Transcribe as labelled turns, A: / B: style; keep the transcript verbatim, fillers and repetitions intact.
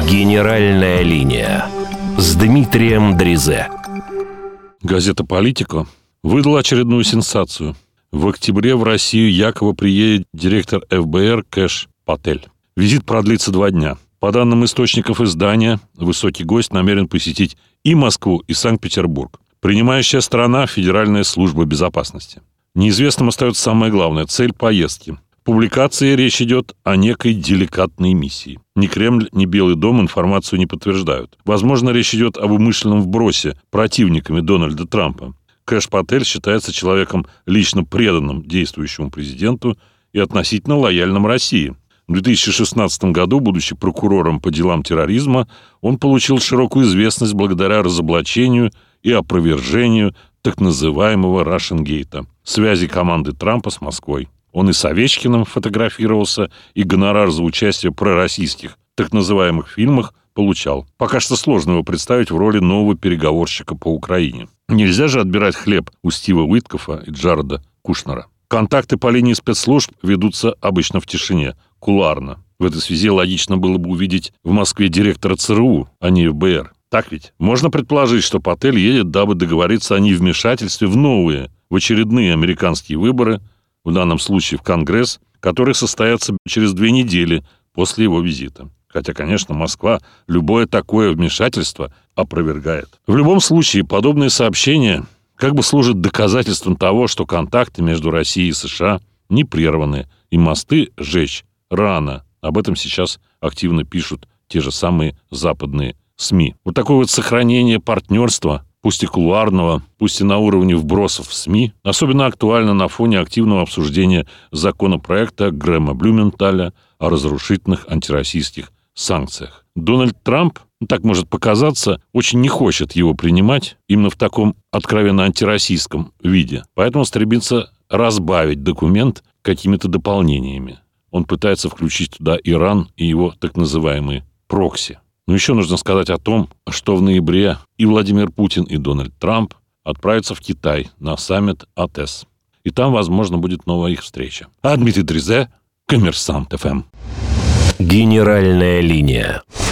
A: Генеральная линия с Дмитрием Дрезе.
B: Газета «Политика» выдала очередную сенсацию. В октябре в Россию якобы приедет директор эф бэ эр Кэш Патель. Визит продлится два дня. По данным источников издания, высокий гость намерен посетить и Москву, и Санкт-Петербург. Принимающая страна – Федеральная служба безопасности. Неизвестным остается самое главное – цель поездки. В публикации речь идет о некой деликатной миссии. Ни Кремль, ни Белый дом информацию не подтверждают. Возможно, речь идет об умышленном вбросе противниками Дональда Трампа. Кэш Патель считается человеком, лично преданным действующему президенту и относительно лояльным России. В две тысячи шестнадцатом году, будучи прокурором по делам терроризма, он получил широкую известность благодаря разоблачению и опровержению так называемого Рашенгейта, связи команды Трампа с Москвой. Он и с Овечкиным фотографировался, и гонорар за участие в пророссийских так называемых фильмах получал. Пока что сложно его представить в роли нового переговорщика по Украине. Нельзя же отбирать хлеб у Стива Уиткофа и Джареда Кушнера. Контакты по линии спецслужб ведутся обычно в тишине, кулуарно. В этой связи логично было бы увидеть в Москве директора цэ эр у, а не эф бэ эр. Так ведь? Можно предположить, что Патель едет, дабы договориться о невмешательстве в новые, в очередные американские выборы, в данном случае в Конгресс, которые состоятся через две недели после его визита. Хотя, конечно, Москва любое такое вмешательство опровергает. В любом случае, подобные сообщения как бы служат доказательством того, что контакты между Россией и США не прерваны, и мосты сжечь рано. Об этом сейчас активно пишут те же самые западные СМИ. Вот такое вот сохранение партнерства, пусть и кулуарного, пусть и на уровне вбросов в СМИ, особенно актуально на фоне активного обсуждения законопроекта Грэма Блюменталя о разрушительных антироссийских санкциях. Дональд Трамп, так может показаться, очень не хочет его принимать именно в таком откровенно антироссийском виде. Поэтому стремится разбавить документ какими-то дополнениями. Он пытается включить туда Иран и его так называемые прокси. Но еще нужно сказать о том, что в ноябре и Владимир Путин, и Дональд Трамп отправятся в Китай на саммит а тэ эс. И там, возможно, будет новая их встреча. А Дмитрий Дрезе, Коммерсант эф эм.
A: Генеральная линия.